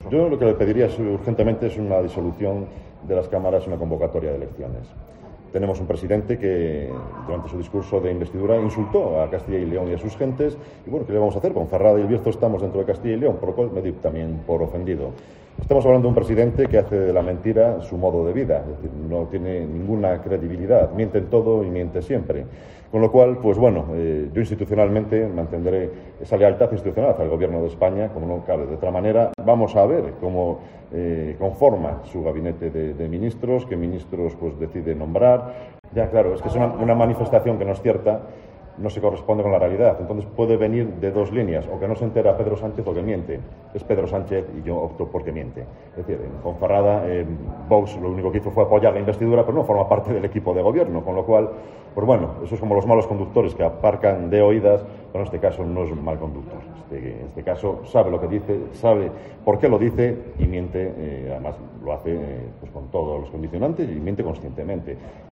Yo lo que le pediría urgentemente es una disolución de las cámaras y una convocatoria de elecciones. Tenemos un presidente que durante su discurso de investidura insultó a Castilla y León y a sus gentes y bueno, ¿qué le vamos a hacer? Ponferrada y El Bierzo estamos dentro de Castilla y León, por lo cual me doy también por ofendido. Estamos hablando de un presidente que hace de la mentira su modo de vida, es decir, no tiene ninguna credibilidad, miente en todo y miente siempre. Con lo cual, pues bueno, yo institucionalmente mantendré esa lealtad institucional hacia el Gobierno de España, como no cabe de otra manera. Vamos a ver cómo conforma su gabinete de ministros, qué ministros pues decide nombrar. Ya, claro, es que es una manifestación que no es cierta, no se corresponde con la realidad. Entonces puede venir de dos líneas, o que no se entera Pedro Sánchez o que miente. Es Pedro Sánchez y yo opto porque miente. Es decir, en Ponferrada, Vox lo único que hizo fue apoyar la investidura, pero no forma parte del equipo de gobierno, con lo cual, pues bueno, eso es como los malos conductores que aparcan de oídas, pero en este caso no es un mal conductor. En este caso sabe lo que dice, sabe por qué lo dice y miente, además lo hace pues con todos los condicionantes y miente conscientemente.